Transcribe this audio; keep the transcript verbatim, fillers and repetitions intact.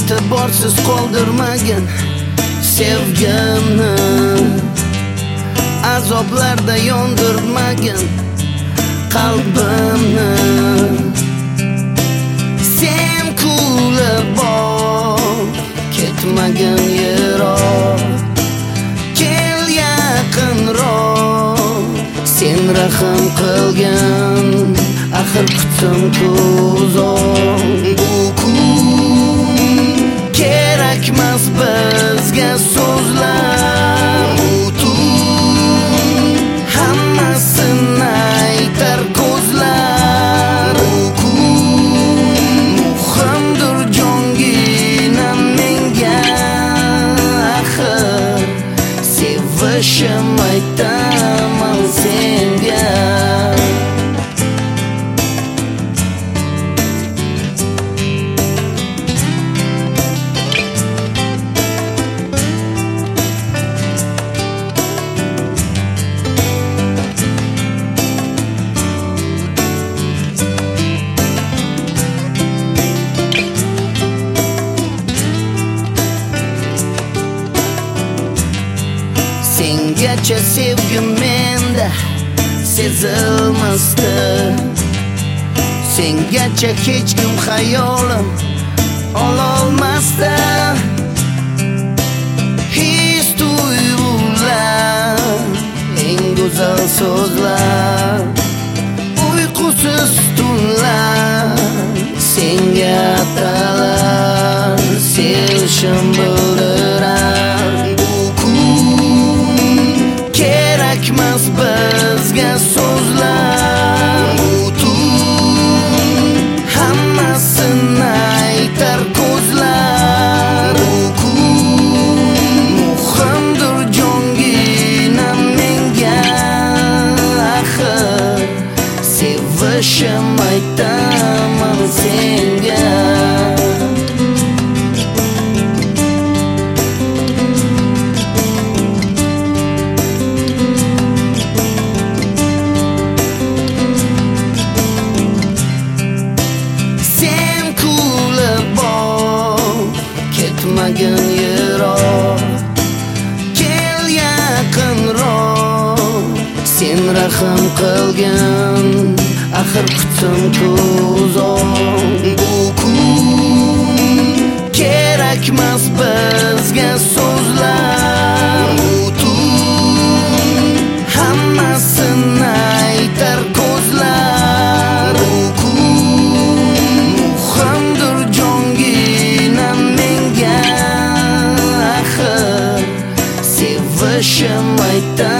e'tiborsiz qoldirmagin sevgimni, azoblarda yondirmagin qalbimni. Sen kulib bor, ketmagin yiroq, kel yaqinroq. Sen rahm qilgin, axir kutim ko'zon. Bu kun kerakmas bizga so'zlar, butun hammasini aytar ko'zlar. Bu kun muhimdir jongina menga, axir sevishim aytaman senga. Sengacha sevgim menda sezilmasdi, sengacha hech kim xayolim ololmasdi. His tuyg'ular, eng go'zal so'zlar, uyqusiz tunlar senga atalar, sevishim bildirar. Bu kun kerakmas bizga so'zlar, butun hammasini aytar ko'zlar. Bu kun muhimdir jongina menga, axir sevishim aytaman senga. Ketmagin yiroq, kel yaqinroq. Sen rahm qilgin, axir kutim ko'zon. Bu kun kerakmas bizga so'zlar, butun hammasini aytar ko'zlar. Bu kun muhimdir jongina menga, sevishim aytaman